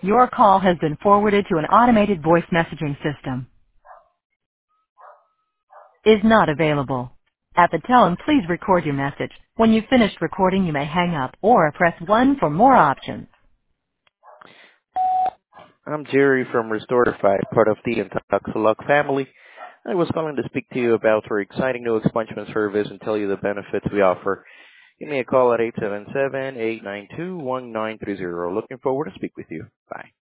Your call has been forwarded to an automated voice messaging system. Is not available. At the tone, please record your message. When you've finished recording, you may hang up or press 1 for more options. I'm Jerry from Restorify, part of the Intoxalock family. I was calling to speak to you about our exciting new expungement service and tell you the benefits we offer. Give me a call at 877-892-1930. Looking forward to speak with you. Bye.